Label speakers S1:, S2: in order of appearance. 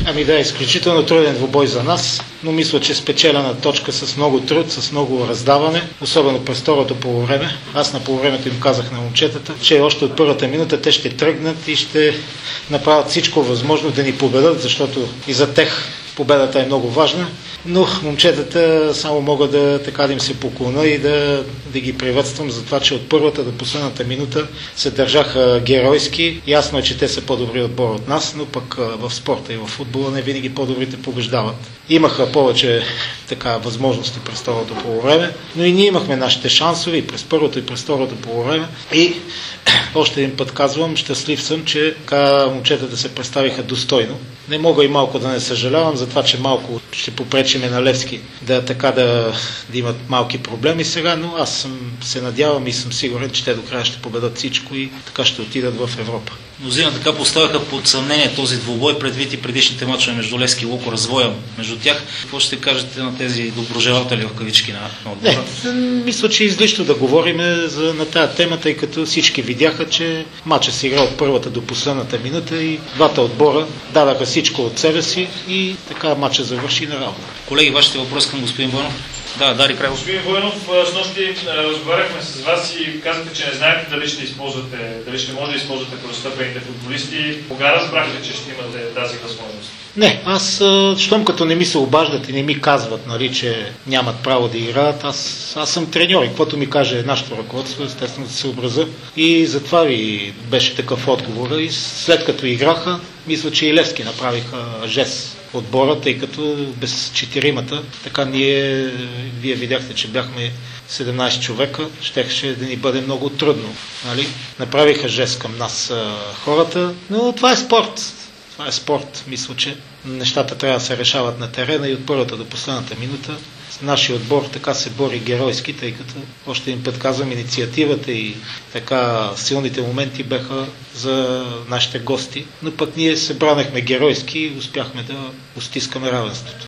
S1: Ами да, изключително труден двубой за нас, но мисля, че спечелена точка с много труд, с много раздаване, особено през второто полувреме. Аз на полувремето им казах на момчетата, че още от първата минута те ще тръгнат и ще направят всичко възможно да ни победат, защото и за тях победата е много важна, но момчетата само мога да им се поклоня и да ги приветствам за това, че от първата до последната минута се държаха геройски. Ясно е, че те са по-добри отбор от нас, но пък в спорта и в футбола не винаги по-добрите побеждават. Имаха повече възможности през второто полувреме, но и ние имахме нашите шансове и през първото и през второто полувреме. И още един път казвам, щастлив съм, че момчетата се представиха достойно. Не мога и малко да не съжалявам за това, че малко ще попречиме на Левски да имат малки проблеми сега, но аз се надявам и съм сигурен, че те до края ще победат всичко и така ще отидат в Европа.
S2: Мнозина така поставяха под съмнение този двубой предвид и предишните мачове между Левски и Луко, развоя между тях. Какво ще кажете на тези доброжелатели в кавички на отбора?
S1: Мисля, че излишно да говорим на тази тема, тъй като всички видяха, че мачът се игра от първата до последната минута и двата отбора дадаха всичко от себе си и така мачът завърши на работа.
S2: Колеги, вашите въпроси към господин Войнов? Да, Дари Крайов.
S3: Господин Войнов, с нощи разговаряхме с вас и казахте, че не знаете дали ще може да използвате първостепенните футболисти. Кога разбрахте, че ще имате тази възможност?
S1: Не, аз, щом като не ми се обаждат и не ми казват, че нямат право да играят, аз съм треньор и каквото ми каже нашето ръководство, естествено да се съобразя. И затова ви беше такъв отговор. И след като играха, мисля, че и Левски направиха жест отбора, тъй като без четиримата, така вие видяхте, че бяхме 17 човека, щеше да ни бъде много трудно. Нали? Направиха жест към нас хората, но това е спорт. Това е спорт. Мисля, че нещата трябва да се решават на терена и от първата до последната минута. Нашия отбор така се бори геройски, тъй като още един път казвам, инициативата и така силните моменти бяха за нашите гости. Но пък ние се бранехме геройски и успяхме да постискаме равенството.